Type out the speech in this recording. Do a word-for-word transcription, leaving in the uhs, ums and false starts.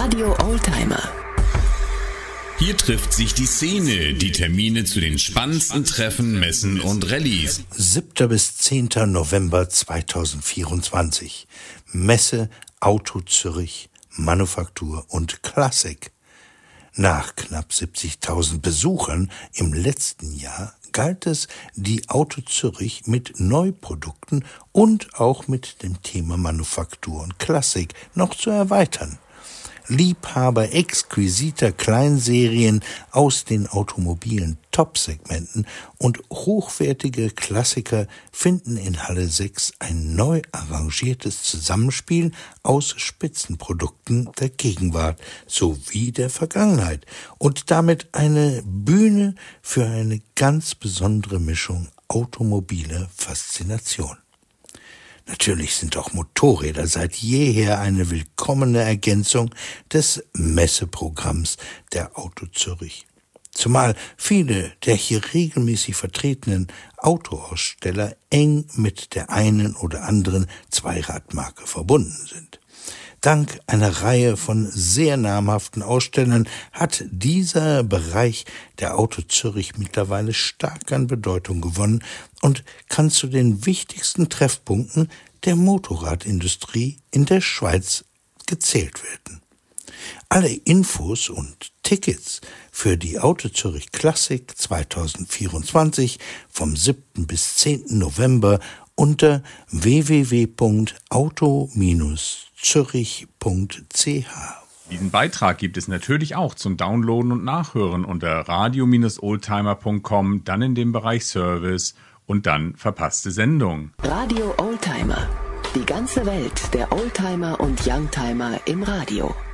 Radio Oldtimer. Hier trifft sich die Szene, die Termine zu den spannendsten Treffen, Messen und Rallyes. siebter bis zehnter November zweitausendvierundzwanzig. Messe Auto Zürich, Manufaktur und Klassik. Nach knapp siebzigtausend Besuchern im letzten Jahr galt es, die Auto Zürich mit Neuprodukten und auch mit dem Thema Manufaktur und Klassik noch zu erweitern. Liebhaber exquisiter Kleinserien aus den automobilen Top-Segmenten und hochwertige Klassiker finden in Halle sechs ein neu arrangiertes Zusammenspiel aus Spitzenprodukten der Gegenwart sowie der Vergangenheit und damit eine Bühne für eine ganz besondere Mischung automobiler Faszination. Natürlich sind auch Motorräder seit jeher eine willkommene Ergänzung des Messeprogramms der Auto Zürich. Zumal viele der hier regelmäßig vertretenen Autoaussteller eng mit der einen oder anderen Zweiradmarke verbunden sind. Dank einer Reihe von sehr namhaften Ausstellern hat dieser Bereich der Auto Zürich mittlerweile stark an Bedeutung gewonnen und kann zu den wichtigsten Treffpunkten der Motorradindustrie in der Schweiz gezählt werden. Alle Infos und Tickets für die Auto Zürich Klassik zweitausendvierundzwanzig vom siebten bis zehnten November unter w w w punkt auto zürich punkt c h. Diesen Beitrag gibt es natürlich auch zum Downloaden und Nachhören unter radio oldtimer punkt com, dann in dem Bereich Service und dann verpasste Sendung. Radio Oldtimer. Die ganze Welt der Oldtimer und Youngtimer im Radio.